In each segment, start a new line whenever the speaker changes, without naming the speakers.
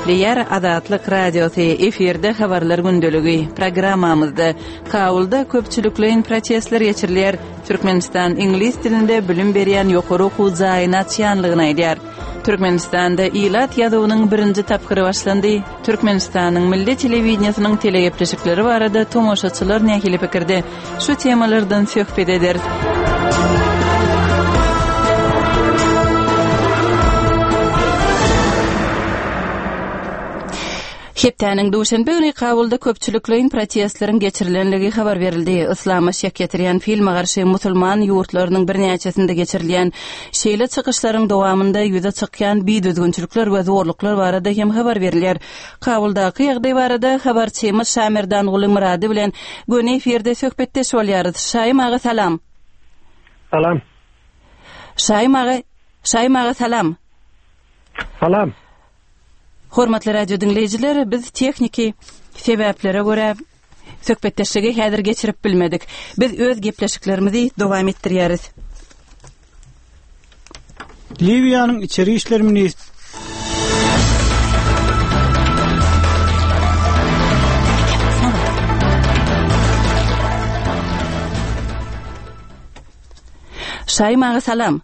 Şerefliyer Azatlyk Radiosu efirde habarlar gündölügi programmamızda Kabulda köpçülüklerin protestler geçiriler. Türkmenistan İngiliz dilinde bilim berýän ýokary okuw zaýyna açýanlygyny aýdýar. Türkmenistanda ilat ýazywynyň birinji tapkyry başlandy. Türkmenistanyň milli telewizionynyň telegepleşikleri barada tomoşaçylar nähili pikirde. Şu temalardan söhbet eder. Heptäniň duşanbe güni Kabulda köpçülüklerin protestlerin geçirilenligi habar berildi. Islama şek getirýän filme garşy musulman ýurtlarynyň birnäçesinde geçirilýän şeýle çykyşlaryň dowamında ýüze çykýan biýdüzgünçilikler we zorluklar barada hem habar berilýär. Kabuldaky ýagdaý barada habarçymyz Şamerdan Guly Murady bilen göni eferde söhbetdeşip bolýarys. Şaýym aga salam.
Salam.
Şaýym aga salam.
Salam.
Hormatly radio dinleyijiler, biz tekniki sebeplere görä söhbetdeşigi häzir geçirip bilmedik. Biz öz gepleşiklerimizi dowam etdirýäris.
Libyanyň içeri işler ministri
Şaýym aga salam.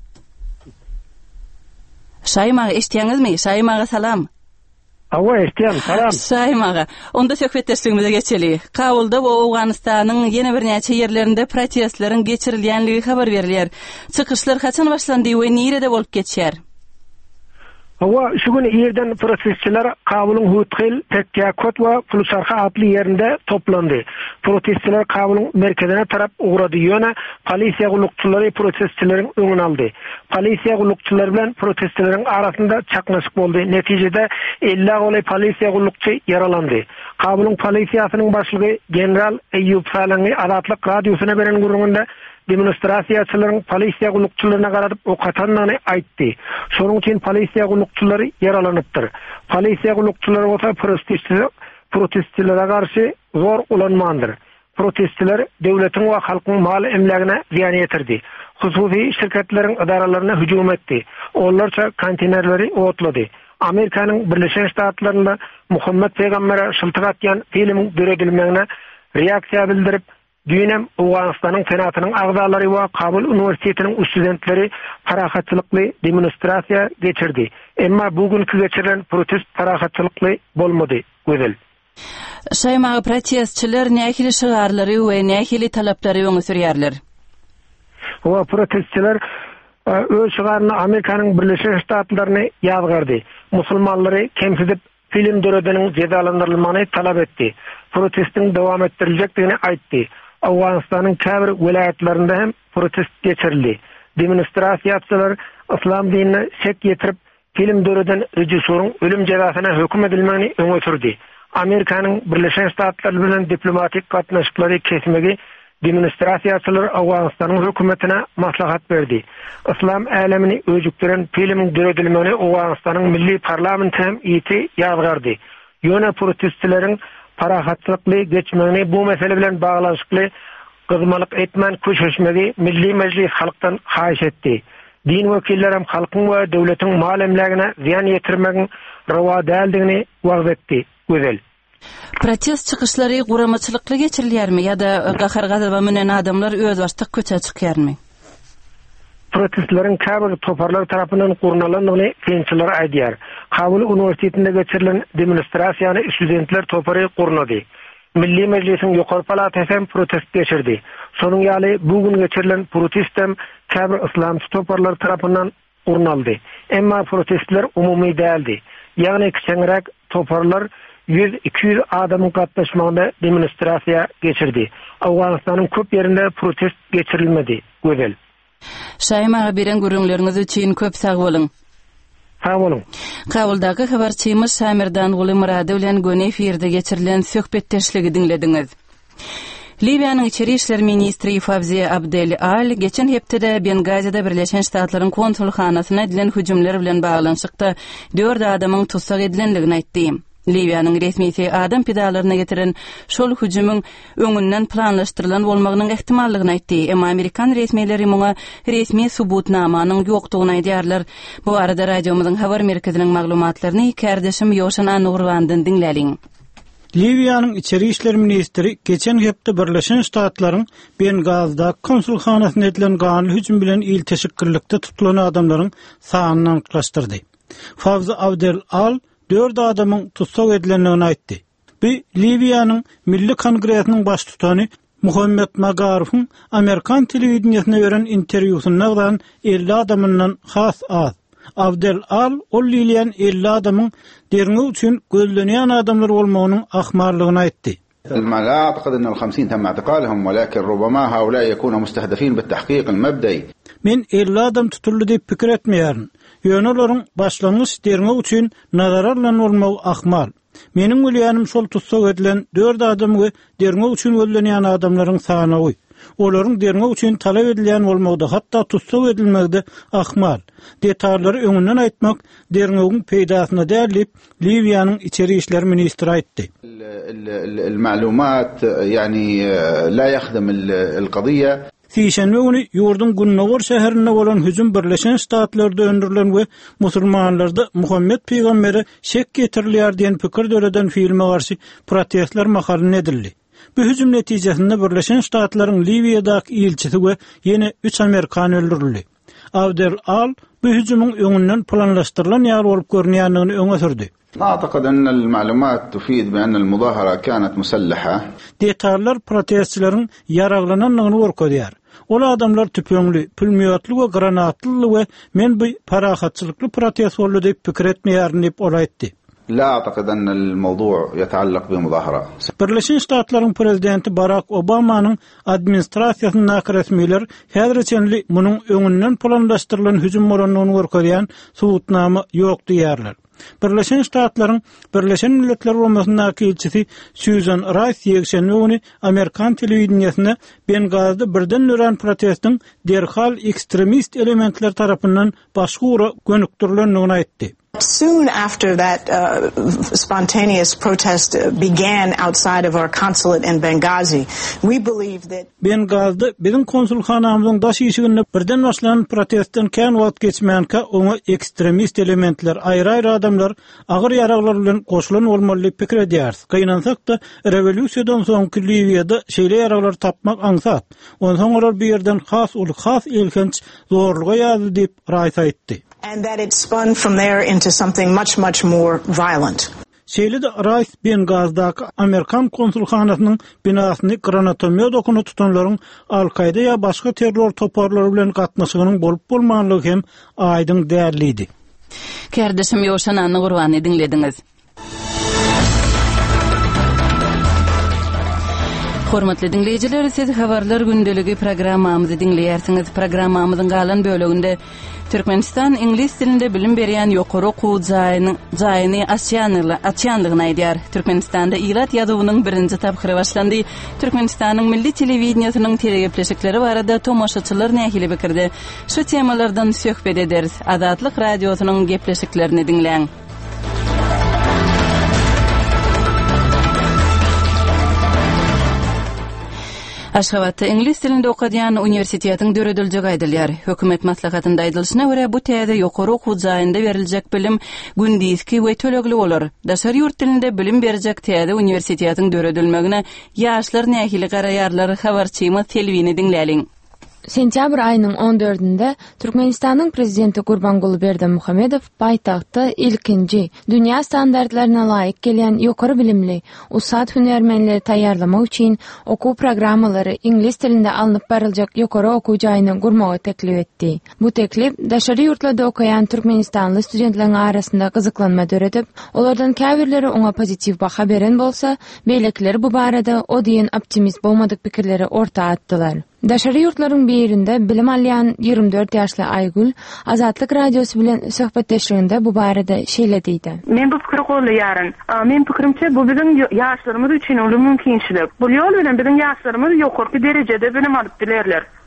Şaýym aga eşitýäňizmi? Şaýym aga salam.
Awa eşitýän, salam.
Şaýym aga, onda söhbetdeşligimize geçeli. Kabulda we Awganystanyň ýene bir näçe ýerlerinde protestleriň geçirilýänligi habar berilýär. Çykyşlar haçan başlandy we nirede bolup geçýär?
Awa şu gün ýerden protestçiler Kabulun Hutkhil, Pekkakot we Pulusarha adly ýerinde toplandy. Protestçiler Kabulun merkezine tarap uğradı ýöne polisiýa gulukçylary protestçileriň öňüne aldy. Polisiýa gulukçylary bilen protestçileriň arasynda çaknaşyk boldy. Netijede 50 goly polisiýa gulukçy yaralandy. Kabulun polisiýasynyň başlygy general Eyyub Salaňy Azatlyk radiosyna beren gurulmanda demonstrasiýaçylaryň polisiýa gulukçylaryna garadyp ok atanyny aýtdy. Şonuň üçin polisiýa gulukçylary yaralanypdyr. Polisiýa gulukçylary bolsa protestçilere garşy zor ulanmandyr. Protestçiler döwletiň we halkyň mal emlegine ziýan ýetirdi. Hususy şirketleriň idaralaryna hüjum etdi. Ollarça konteynerleri otlady. Amerikanyň Birleşen Ştatlarynda Muhammed Peýgambere şyltyk atýan filmiň döredilmegine reaksiýa bildirip Dünem Awganystanyň senatynyň agzalary we Kabul Uniwersitetiniň studentleri parahatçylykly demonstrasiýa geçirdi. Emma bugünkü geçirilen protest parahatçylykly bolmady. Gözel.
Şaýym aga, protestçiler nähili şygarlary we nähili talaplary öňe sürýärler?
O protestçiler öz şygaryny Amerikanyň Birleşen Ştatlaryna ýazgardy. Musulmanlary kemsidip film döredeniň cezalandyrylmagyny talap etdi. Protestin dowam etdirilýekdigini aýtdy. Awganystanyň käbir welaýatlarynda hem protest geçirildi. Demonstrasiýaçylar islam dinine şek getirip film döreden rejissörüň ölüm jazasyna hökm edilmegini öňe sürdi. Amerikanyň Birleşen Ştatlary bilen diplomatik gatnaşyklary kesmegi demonstrasiýaçylar Awganystanyň hökümetine maslahat berdi. İslam älemini öjükdiren film döredilmegini Awganystanyň milli parlamenti hem ýeti ýazgardy. Ýöne protestçileriň parahatçylykly geçmegini bu mesele bilen baglanşykly gyzmalyk etmän köşeşmegi Milli Meclis halkdan haýyş etdi. Din wekilleri hem halkyň we döwletiň mal emlegine ziýan ýetirmegin rawa däldigini wagt etdi. Gözel.
Protest çykyşlary guramaçylykly geçirilýärmi ýa-da gahargazyba menen adamlar öz başlyk köçe çykýarmy?
Protestlerin käbir toparlar tarapyndan gurnalandygyny kynçylar aýdýar. Kabul Uniwersitetinde geçirilen demonstrasiýany studentler topary gurnady. Milli Meclisiň ýokary palatasy hem protest geçirdi. Şonuň ýaly bugün geçirilen protestem käbir islamçy toparlar tarapyndan gurnaldy. Emma protestler umumy däldi. Ýagny kiçiňirek toparlar 100-200 adamyň gatnaşmagynda demonstrasiýa geçirdi. Awganystanyň köp ýerinde protest geçirilmedi. Gözel.
Şaýym aga, beren görüňleriniz üçin köp sag bolun.
Sag bolun.
Kabuldaky habarçymyz Şamerdan Guly Murady bilen göni eferde geçirilen söhbetdeşligi dinlediňiz. Libyanyň içeri işler ministri Fawzi Abdel Al geçen hepde Bengazida Birleşen Ştatlaryň konsulxanasyna edilen hüjumlar bilen baglanşykda 4 adamyň tutsak edilenligini aýtdy. Libyanyň resmiýeti adam pidalaryna getiren şol hüjümüň öňünden planlaşdyrylan bolmagynyň ähtimallygyny aýtdy. Emma Amerikan resmiýetleri muňa resmi subutnamanyň ýokdugyny aýdýarlar. Bu arada radiomyzyň habar merkeziniň maglumatlaryny kärdeşim Ýoşan Anurwandan dinläliň.
Libyanyň içeri işler ministri geçen hepde Birleşen Ştatlaryň Bengazda konsulhanasyna edilen ganyly hüjüm bilen il teşekkürlikde tutulan adamlaryň sanyny anyklaşdyrdy. Fawz Abdel Al 4 adamyň tutsak edilendigini aýtdy. Bu Libyanyň Milli Kongresiniň baş tutany Muhammed Magarowyň Amerikan telewizionyna beren interwýusyndan 50 adamyndan has az. Abdel Al Ollilen 50 adamyň derňe üçin gözlenýän adamlar bolmagynyň ahmarlygyny aýtdy.
لا أعتقد أن 50 تم اعتقالهم ولكن ربما هؤلاء يكونوا مستهدفين بالتحقيق المبدئي.
Men 50 adam tutuldy diýip pikir etmeýärin. Ýönelaryň başlangyç derňe üçin nazararlan bolmagy ahmal. Meniň bilýänim şol tutsak edilen 4 adamy derňe üçin gözlenýän adamlaryň sanagy. Olaryň derňe üçin talap edilýän bolmagda hatda tutsak edilmegde ahmal. Detallary öňünden aýtmak derňegiň peýdasyna dälip Libyanyň içeri işler ministri aýtdy.
المعلومات يعني لا يخدم القضية.
Sişenme günü ýurdun Gunnowar şäherine bolan hüjüm Birleşen Ştatlarда öndürilen we musulmanlarda Muhammed peýgamberi şek getirilýär diýen pikir döreden filme garşy protestler mahalyny edildi. Bu hüjüm netijesinde Birleşen Ştatlaryň Libyadaky ilçisi we ýene 3 Amerikan öldürildi. Abdel Al bu hüjümüň öňünden planlaşdyrylan ýar bolup görünýändigini öňe sürdi.
أعتقد أن المعلومات تفيد بأن المظاهرة كانت مسلحة. Detallar
protestçilerin yaraglananlygyny görkezýär. Ol adamlar tüpöňli, pulmiýatly we granatly we men bu parahatçylykly protest boldy diýip pikir etmeýärin diýip ol aýtdy.
لا أعتقد أن الموضوع يتعلق بمظاهرة.
Birleşen Ştatlaryň prezidenti Barack Obamanyň administrasiýasyna resmiýetler häzirçenli munyň öňünden planlaşdyrylan hüjüm bolanyny görkezýän subutnama ýok diýerler. Birleşen Ştatlaryň Birleşen Milletler Guramasynyň elçisi Susan Rice ýekşenme günü Amerikan telewizionyna Bengazda birden nören protestin derhal ekstremist elementler tarapyndan başga ura gönükdirilendigini aýtdy.
Soon after that spontaneous protest began outside of our consulate in Benghazi, we believe that
Bengazda bizim konsulxanamyzyň daş ýeşiginde birden başlanan protestden kän wagt geçmänkä oňa ekstremist elementler, aýry adamlar agyr ýaraglar bilen goşulan bolmaly pikir edýär. Gaýnansak da rewolýusiýadan soňky Libyada şeýle ýaraglar tapmak aňsat. Ondan soňra bir ýerden has elkenç zorluga ýazy diýip Rice aýtdy.
And that it spun from there into something much more violent.
Şeýle de Rice Bengazdaky Amerikan konsulxanasynyň binasyny granatomiýa dokuny tutanlaryň Al-Qaida ýa başga terror toparlary bilen gatnaşygynyň bolup bolmanlygy hem aýdyň dälidi.
Kärdeşim Ýoşan Anurwany dinlediňiz. Hormatly dinleýijiler, siz habarlar gündeligi programmamyzy dinleýärsiňiz. Programmamyzyň galan böleginde Türkmenistan ingliz dilinde bilim berýän ýokary okuw jaýyny açýanlygyny aýdýar. Türkmenistanda ilat ýazywynyň birinji taphyry başlandy. Türkmenistanyň milli telewizionynyň telegepleşikleri barada tomoşaçylar nähili pikirde. Şu temalardan söhbet ederiz. Azatlyk radiosynyň gepleşiklerini dinleň. Aşgabatda ingliz dilinde okadyan universitetiň döredilje gaýdylýar. Hökümet maslahatynda aýdylyşyna görä bu täze ýokary okuw jaýynda beriljek bilim gündizki we tölegli bolar. Daşary ýurt dilinde bilim berjek täze universitetiň döredilmegine ýaşlar nähili garaýarlary habarçymyz telewini dinläliň.
Sentyabr ayının 14-nde Türkmenistan'ın prezidenti Gurbanguly Berdimuhamedov paýtagtda ilkinji dünya standartlaryna laýyk gelýän ýokary bilimli usat hünermenleri taýýarlamak üçin okuw programmalary ingliz tilinde alınıp beriljek ýokary okuw jaýyny gurmagy teklip etdi. Bu teklip daşary ýurtlarda okaýan Türkmenistanly studentleriň arasynda gyzyklanma döredip, olardan käbirleri oňa pozitiw baha beren bolsa, beýlekler bu barada o diýen optimist bolmadyk pikirleri orta atdylar. Daşary ýurtlaryň birinde bilim alýan 24 ýaşly Aýgül Azatlyk radiosu bilen söhbetleşiginde bu barada şeýle diýdi.
Men bu pikir golýaryn. Men pikirimçe bu biziň ýaşlarymyz üçin uly mümkinçilik. Bu ýol bilen biziň ýaşlarymyz ýokary derejede bilim alyp bilerler.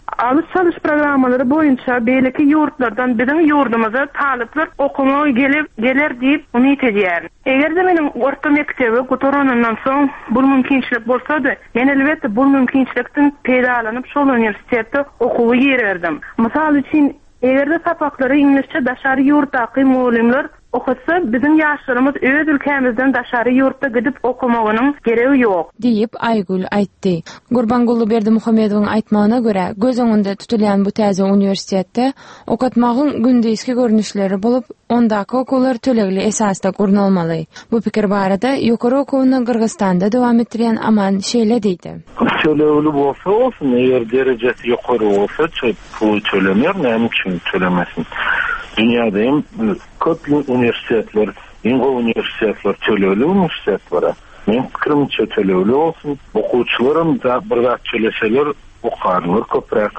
alış çalış programmaları boyunça belki yurtlardan bizim yurdumuza talyplar okuma geler diýip umyt edýär. Eger-de meniň orta mektebe gutoranyndan soň bu mümkinçilik bolsa-da, men elbetde bu mümkinçilikden peýdalanyp şol universitetde okuwy ýererdim. Mysal üçin eger-de sapaklary inglizçe daşary ýurtdaky muallimler okutsa bizim yaşlarımız öz ülkemizden daşary yurtda gidip okumagynyň geregi ýok
diýip Aygül aýtdy. Gurbanguly Berdimuhammedowyň aýtmagyna görä, göz öňünde tutulýan bu täze universitetde okutmagyň gündizki görnüşleri bolup, ondaky okuwlar tölegli esasda gurnalmaly. Bu pikir barada ýokary okuwyny Kyrgyzstanda dowam etdirýän Aman şeýle diýdi.
Tölegli bolsa olsun, eger derejesi ýokary bolsa, pul tölemer, näme üçin tölemesin? Dünyada köp üniversitetler, ýa-da üniversitetler tölegli üniversitet bar. Men pikirimçe tölegli olsun. Okuwçylarym da bir zat töleseler, okarlar köprak.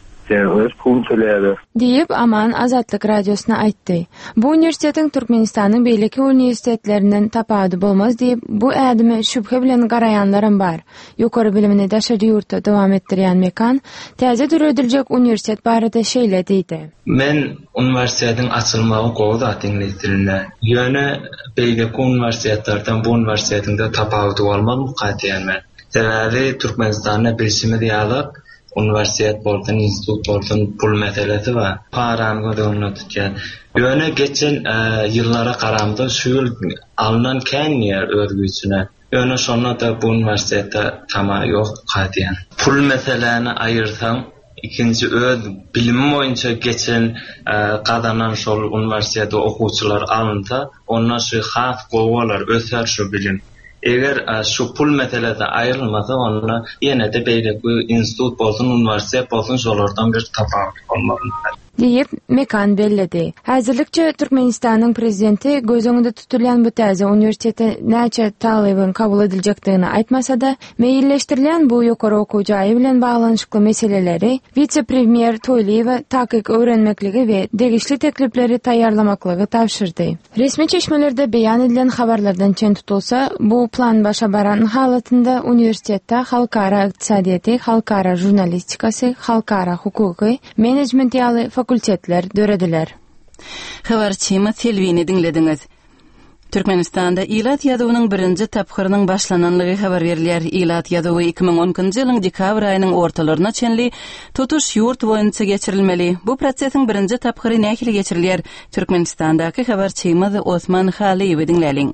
Diýip Aman Azatlyk radiosuna aýtdy. Bu universitetiň Türkmenistanyň beýleki universitetlerinden tapady bolmaz diýip bu ädimi şüphe bilen garaýanlarym bar. Ýokary bilimini daşary ýurtda dowam etdirýän mekan täze düredilejek universitet barada şeýle diýdi.
Men universitetiň açylmagy gowda ingliz dilinde. Ýöne beýleki universitetlerden bu universitetinde tapady bolmam gaýtýan men. Sebäbi Türkmenistanyň bilişimi diýalyk üniversitet bolsun, institut bolsun, pul meselesi var. Paranı da tutken. Yöne geçen yıllara qaramda şu yıl alınan kendiye örgüsüne. Yöne sonra da bu üniversitede tama yok qadiyan. Pul meselelerini ayırsam, ikinci bilimim boyunca geçen qadanan şol üniversitede okuwçylar alınsa, onlar şu haf gowalar öser şu bilim. Eger şu pul meselesi ayrılmasa onda yine de beýleki institut bolsun, üniversitet bolsun şolardan bir tapawut bolmaly
diýip mekan belledi. Häzirlikçe Türkmenistanyň prezidenti göz öňünde tutulýan bu täze universitete näçe talybyň kabul ediljekdigini aýtmasa-da, meýilleşdirilen bu ýokary okuw jaýy bilen baglanyşykly meseleleri vice-premier Toýliýewa takyk öwrenmekligi we degişli teklipleri taýýarlamaklygy tapşyrdy. Resmi çeşmelerde beýan edilen habarlardan çen tutulsa, bu plan başa baran halatynda universitetde halkara ykdysadyýaty, halkara jurnalistikasy, halkara hukuky, menejment ýaly fakultetler dörediler.
Habarçymy Telwini dinlediňiz. Türkmenistanda ilat ýazywynyň birinji taphyrynyň başlananlygy habar berilýär. Ilat ýazywy 2010-njy ýylyň dekabr aýynyň ortalaryna çenli tutuş ýurt boýunça geçirilmeli. Bu prosesiň birinji taphyry nähili geçirilýär? Türkmenistandaky habarçymyz Osman Haliýew dinläliň.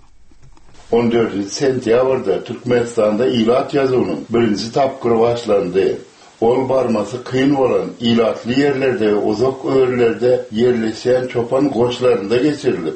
14 sentýabrda Türkmenistanda ilat ýazywynyň birinji taphyry başlandy. Ol barması kıyın olan ilatlı yerlerde, uzak öğrelerde yerleşen çopan koçlarında geçirilip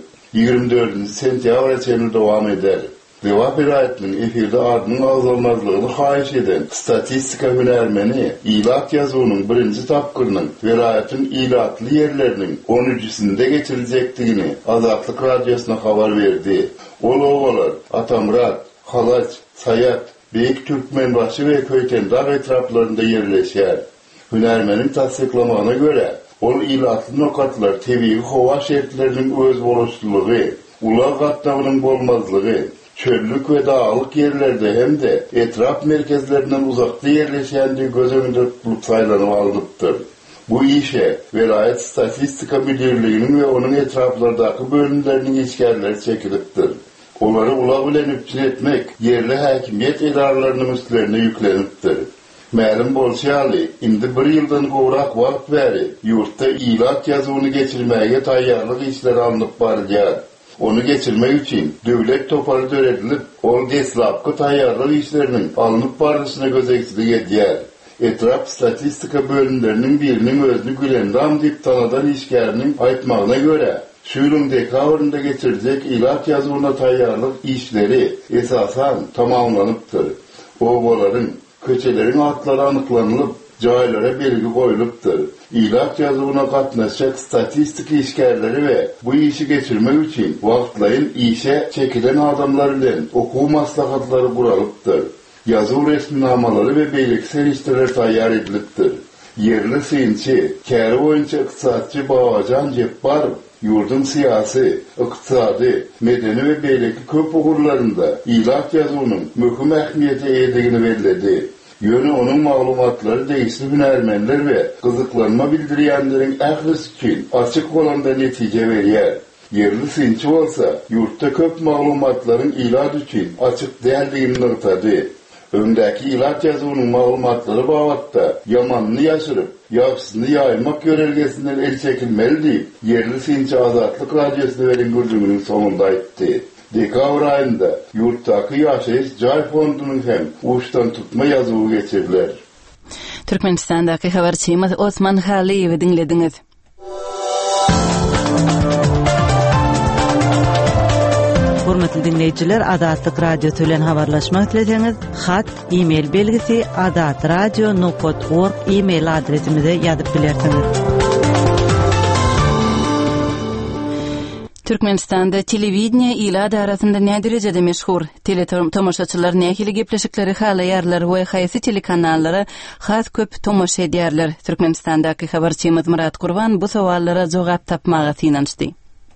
24. sentyabr çenli devam eder. Deva Pirayet'nin efirde adının azalmazlığını hayiş eden statistika hünermeni ilat ýazywynyň birinji tapkyrynın velayetin ilatlı yerlerinin 13-sinde geçirilecekdigini Azatlyk radiosuna habar verdi. Ol ovalar Atamrat, Halaç, Sayat, Beýik Türkmenbaşy we Köytendar etraplarında yerleşýär. Hünermeniň tasdiklamagyna görä, ol ilatly nokatlar tebii howa şertleriniň öz boluşçulugy, ular gatnawynyň bolmazlygy, çöllük we dağlyk yerlerde hem-de etrap merkezlerinden uzakda yerleşýändi göz öňünde tutulup saýlanyp alınıpdyr. Bu işe Velayet Statistika Müdürlüğü'nün ve onun etraflardaky bölümlerinin işgärleri çekilipdir. Onları ula bilen üpçün etmek yerli häkimiýet edaralarynyň üstlerine yüklenipdir. Mälum bolşaly, indi bir ýyldan gowrak wagt bäri ýurtda ilat ýazywyny geçirmäge taýýarlyk işleri alınıp barýar. Onu geçirmek üçin döwlet topary döredilip, ol deslapky taýýarlyk işleriniň alınıp barýyşyna gözeksilik edýär. Etrap statistika bölümlerinin birinin özünü Gülendam diýip tanadan işgäriniň aýtmagyna görä, şu ýylyň dekabrynda geçirecek ilat ýazywyna taýýarlyk işleri esasan tamamlanypdyr. Owalaryň, köçeleriň atlary anyklanylyp, jaýlara belgi goýulypdyr. Ilat ýazywyna gatnaşjak statistik işgärleri we bu işi geçirmek üçin wagtlaýyn işe çekilen adamlar bilen okuw maslahatlary guralypdyr. Ýazyw resminamалary we beýleki serişdeler taýýar edilipdir. Yerli synçy, käri boýunça ykdysatçy Babajan Jepbar yurdun siyasi, iqtisadi, medeni ve beýleki köp ugurlarında ilat ýazywynyň möhüm ähmiýeti edigini bellädi. Yönü onun maglumatları değişli hünermenler ve kızıklanma bildiriyenlerin ählisi için açık olanda netice veriyer. Yerli sinçi olsa, yurtta köp maglumatların ilad için açık değerliğini nırtadı. Öndeki ilat yazıının maglumatları bağlatta yamanını yaşırıp, yapsını yaymak görelgesinden el çekilmeli deyip, yerli sinçi azatlık radyosunu verin gürdümünün sonunda etti. Dekabr ayında yurttaki yaşayış Jay Fondunun hem uçtan tutma yazığı geçirdiler.
Türkmenistan'daki haberçimiz Osman Haliyev'i dinlediniz.
Hurmatly dinleyijiler, Adatlyk radio tölen habarlaşmak dileseňiz, hat, e-mail belgisi adatradio.org e-mail adresimize ýazyp bilersiňiz.
Türkmenistanda televideniýe ila arasynda näme derejede meşhur? Tomoshaçylar nähili gepleşikleri halaýarlar we haýsy telekanallary has köp tomosha edýärler. Türkmenistandaky habarçymyz Murat Gurban bu sowallara jogap tapmagy synançdy.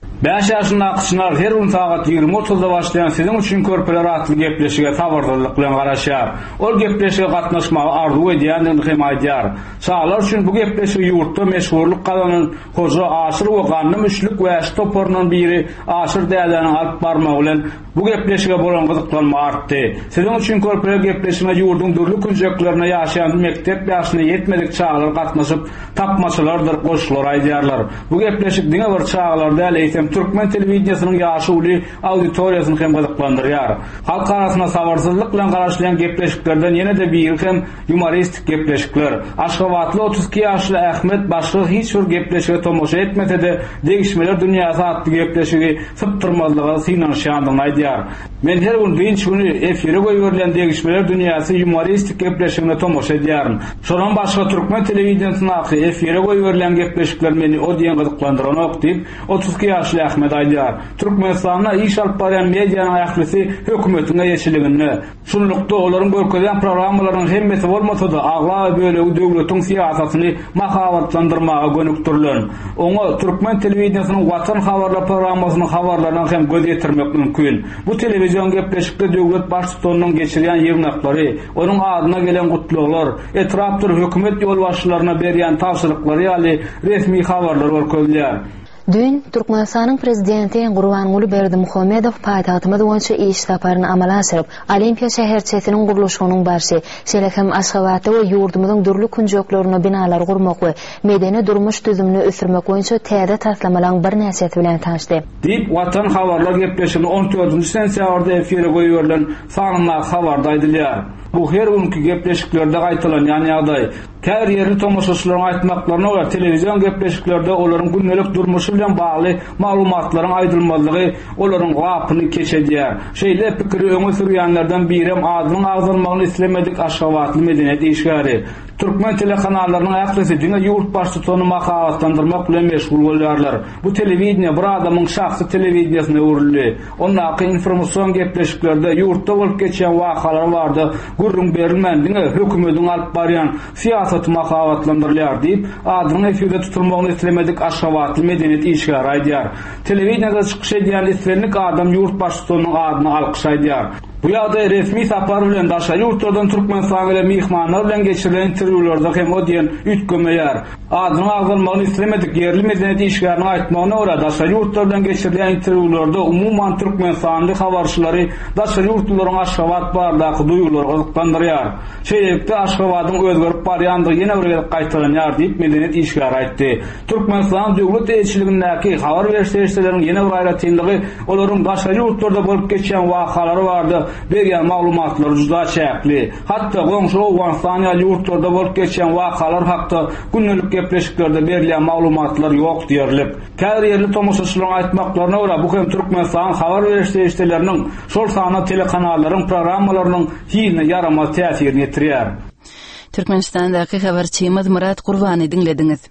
5 ýaşynda akçylar her gün saat 20:30-da başlaýan sizin üçin körpeler atly gepleşige tabardyrlyk bilen garaşýar. Ol gepleşige gatnaşmagy arzu edýändigini hem aýdýar. Çağlar üçin bu gepleşige ýurtda meşhurlyk kazanyn Hoja Aşyr we Ganny Müşlük we Stopornyň biri Aşyr dälerini alyp barmagy bilen bu gepleşige bolan gyzyklanma artdy. Sizin üçin körpeler gepleşige ýurdun dürli künjeklerine ýaşaýan mektep ýaşyna ýetmedik çağlar gatnaşyp tapmaçylardyr, goşlar aýdýarlar. Bu gepleşik diňe bir çağlarda Türkmen telewizionynyň ýaşy uly auditoriýasyny hem gyzyklandyrýar. Halk arasynda sabarsızlyk bilen garaşlayan gepleşiklerden ýene-de biri hem humoristik gepleşikler. Aşgabatly 32 ýaşly Ähmet başga hiç bir gepleşige tomoşa etmese-de Degişmeler dünýasy atly gepleşigi syptyrmazlygy synanýandygyny aýdýar. Men her gün birinçi günü efire goýurylan Degişmeler dünýasy humoristik gepleşigine tomoşa edýärm. Şonuň başga Türkmen telewizionynyň efire goýurylan gepleşikler meni o diýen gyzyklandyran diýip 32 ýaşly Ähmet aýdýar. Türkmenistanda iş alyp barýan mediýanyň aýaklysy hökümetiňe ýeşiligini, şunlukda olaryň görkezýän programmalaryň hemmesi bolmasa-da agla bölegi döwletiň siýasatyny mahabatlandyrmaga gönükdirilen. Oňa Türkmen telewizionynyň Watan habarlar programmasynyň habarlaryny hem göz ýetirmek mümkin. Bu telewizion gepleşikde döwlet başçylarynyň geçirýän ýygnaklary, onuň adyna gelen gutluklar, etrapdyr hökümet ýolbaşçylaryna berýän tapşyryklary ýaly resmi habarlar görkezýär.
Dün Türkmenistanyň prezidenti Gurbanguly Berdimuhammedow paýtagtymyz boýunça iş saparyny amala asyryp, Olimpiya şäherçesiniň guruluşynyň barşy, şeýlehem Aşgabatda we ýurdumyzyň dürli künjeklerine binalar gurmak we medeni durmuş düzümini ösürmek boýunça täze taslamalaryň bir näsiýeti bilen taşdy.
Diýip Watan habarlar gepleşigini 14-nji sentýabrda efire goýurylan sanyna habarda aýdylýar. Bu her günkü gepleşiklerde gaýtylan ýani ýagdaý. Kär ýerli tomoşaçylaryň aýtmaklaryna görä telewizion gepleşikleri olaryň gündelik durmuşy bilen bagly maglumatlaryň aýdylmalygy olaryň gapyny keçedýär. Şeýle pikiri öňe sürýänlerden biri adynyň agzalmagyny islemedik Aşgabatly medeniýet işgäri. Türkmen telekanallarynyň aýaklysy diňe ýurt başçysyny mahabatlandyrmak bilen meşgul bolýarlar. Bu telewizniýa bir adamyň şahsy telewizniýasyna urildi. Onuň informasiýon gepleşiklerde ýurtda bolup geçen wakalar bardy. Gurrun berilmändiňe hökümetiň alyp barýan siýasaty mahabatlandyrylýar diýip adyny efirde tutulmagyny islemedik Aşgabatly medeniýet işgäri aýdýar. Telewizionyda çykyş edýän islenlik adam ýurt başçysynyň adyny alkyşaýdýar. Bu ýagdaý resmi sapar bilen daşa ýurtlardan Türkmenistan bilen mihmanlar bilen geçirilen interwýularda hem o diýen ütgemeýär. Adyny agzalmagyny islemedik ýerli medeniýet işgäriniň aýtmagyna görä daşa ýurtlardan geçirilen interwýularda umumyň Türkmenistanly habarçylary daşa ýurtlaryň Aşgabat bardaky duýgulary gyzyklandyrýar. Şeýlelikde Aşgabatyň özgerip barýandygy ýene bir gaýtalanýar diýip medeniýet işgäri aýtdy. Türkmenistan döwlet elçiligindäki habar berişleriň ýene bir aýratynlygy olaryň daşa ýurtlarda bolup geçen wakalary bardy. Berýän maglumatlar juda çäkli. Hatda goňşy Awganistan ýurtlarda bolup geçen wakalar hakda gündelik gepleşiklerde berilýän maglumatlar ýok diýerlip. Kär ýerli tomoşaçylaryň aýtmaklaryna görä bu hem Türkmenistan habar berişleriniň şol sany telekanallaryň programmalarynyň hiýine yaramaz täsirini ýetirýär.
Türkmenistandaky habarçymyz Murat Gurbany dinlediňiz.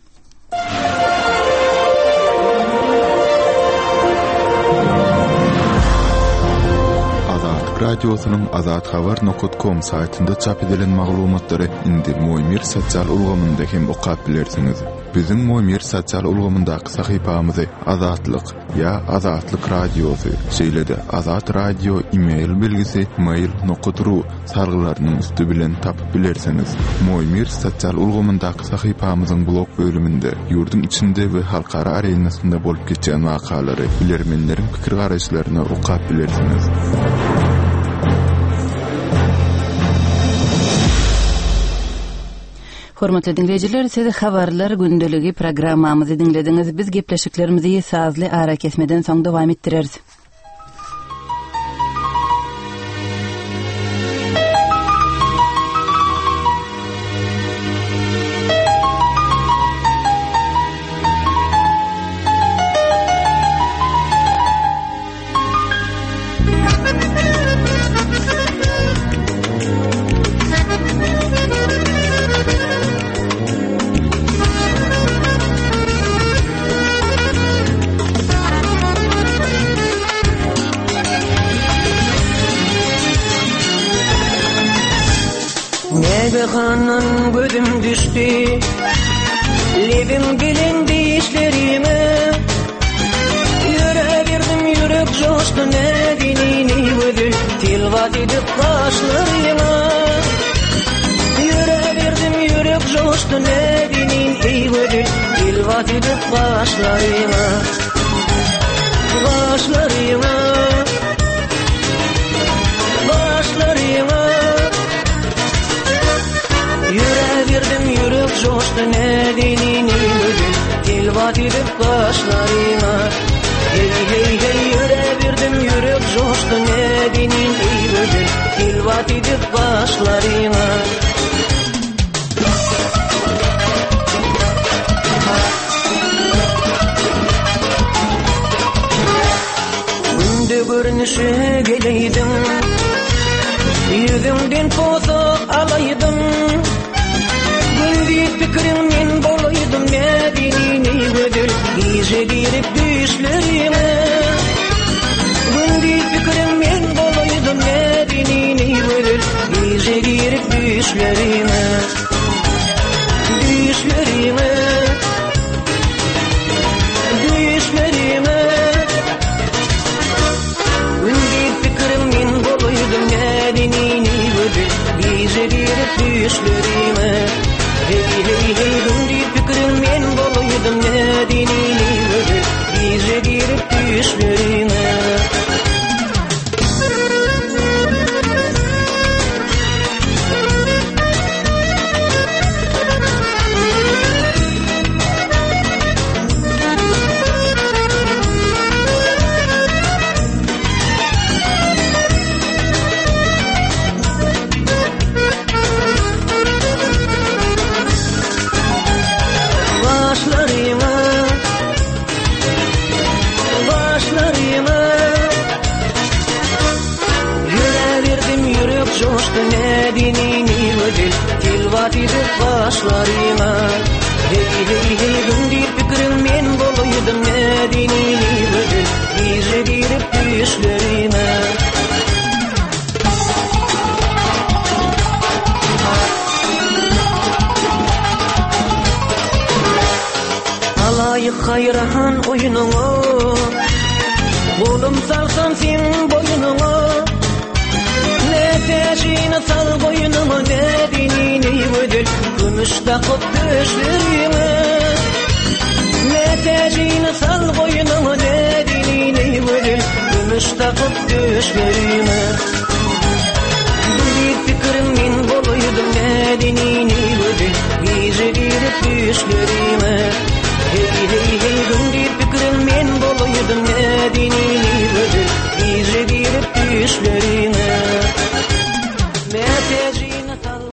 Azatlyk Radiosynyň azathabar.com saytynda çap edilen maglumatlary indi Moýmir sosial ulgamynda hem okap bilersiňiz. Bizim Moýmir sosial ulgamyndaky sahypamyzy Azatlyk ya Azatlyk Radiosy şeýlede Azat Radio e-mail belgisi mail.ru sargylarynyň üstü bilen tapyp bilersiňiz. Moýmir sosial ulgamyndaky sahypamyzyň blog bölüminde ýurdun içinde we halkara arenasynda bolup geçen wakalary bilermenleriň pikir garaşlaryny okap bilersiňiz.
Hormatly dinleyijiler, size habarlar gündöligi programmamyzy dinlediňiz. Biz gepleşiklerimizi sazly ara kesmeden soň dowam etdireriz.
Kanan gözüm düştü, lebim bilen dişlerime. Yüreğirdim yürek coştu nedinini ödül, tilvat edip kaşlarıma. Yüreğirdim yürek coştu nedinini ödül, tilvat edip kaşlarıma. Kaşlarıma, kaşlarıma. Yüreğirdim yürek coştu nedinini ödül, tilvat edip kaşlarıma. Hey hey hey yüreğirdim yürek coştu nedinini ödül, tilvat edip kaşlarıma. Günde görünüşe geleydim, yüzümden poza alaydım. Gündüz fikrimden bolaydım nedinini ödül, gece dirip düşlerime. Gündüz fikrimden bolaydım nedinini ödül, gece dirip düşlerime. Düşlerime, düşlerime. Gündüz fikrimden bolaydım nedinini ödül, gece dirip düşlerime. Hey hey hey gündüz fikrimden bolaydım nedinini ödül, gece dirip düşlerime. Nedinini ödül, tilvat edip kaşlarıma. Hey hey hey gündüz fikrimden bolaydım nedinini ödül, gece dirip düşlerime. Alayık hayrahan oyununu, kolum salsam sen boynunu. Nefesini sal boynuma nedinini ödül, gümüş takıp düşlerime. Nefesini sal boynuma nedinini ödül, gümüş takıp düşlerime. Bir fikrimden bolaydım nedinini ödül, gece dirip düşlerime.